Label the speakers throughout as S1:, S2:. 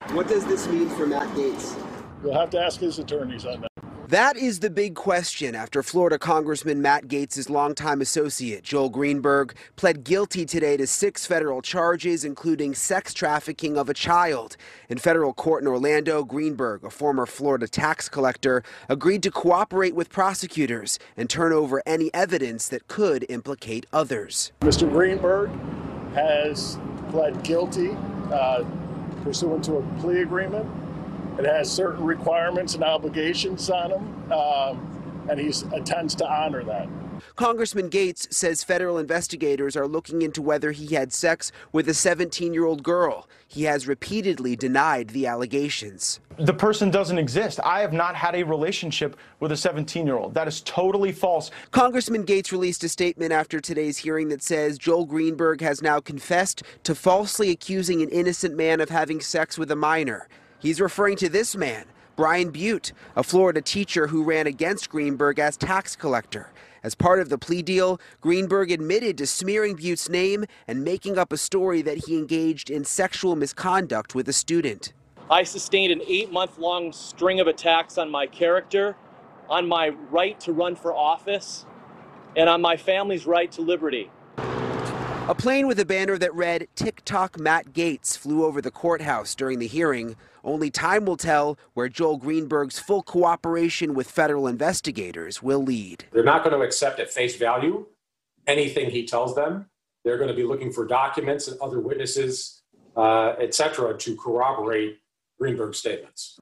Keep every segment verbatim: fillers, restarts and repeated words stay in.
S1: What does this mean for Matt Gaetz?
S2: You'll have to ask his attorneys on that.
S1: That is the big question after Florida Congressman Matt Gaetz' longtime associate, Joel Greenberg, pled guilty today to six federal charges, including sex trafficking of a child. In federal court in Orlando, Greenberg, a former Florida tax collector, agreed to cooperate with prosecutors and turn over any evidence that could implicate others.
S2: Mister Greenberg has pled guilty uh, pursuant to a plea agreement. It has certain requirements and obligations on him, um, and he intends to honor that.
S1: Congressman Gaetz says federal investigators are looking into whether he had sex with a seventeen-year-old girl. He has repeatedly denied the allegations.
S3: The person doesn't exist. I have not had a relationship with a seventeen-year-old. That is totally false.
S1: Congressman Gaetz released a statement after today's hearing that says Joel Greenberg has now confessed to falsely accusing an innocent man of having sex with a minor. He's referring to this man, Brian Butte, a Florida teacher who ran against Greenberg as tax collector. As part of the plea deal, Greenberg admitted to smearing Butte's name and making up a story that he engaged in sexual misconduct with a student.
S4: I sustained an eight-month-long string of attacks on my character, on my right to run for office, and on my family's right to liberty.
S1: A plane with a banner that read TikTok Matt Gaetz flew over the courthouse during the hearing. Only time will tell where Joel Greenberg's full cooperation with federal investigators will lead.
S5: They're not going to accept at face value anything he tells them. They're going to be looking for documents and other witnesses, uh, et cetera, to corroborate Greenberg's statements.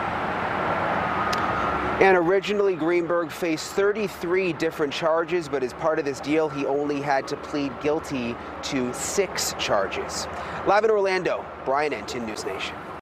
S1: And originally, Greenberg faced thirty-three different charges, but as part of this deal, he only had to plead guilty to six charges. Live in Orlando, Brian Entin, News Nation.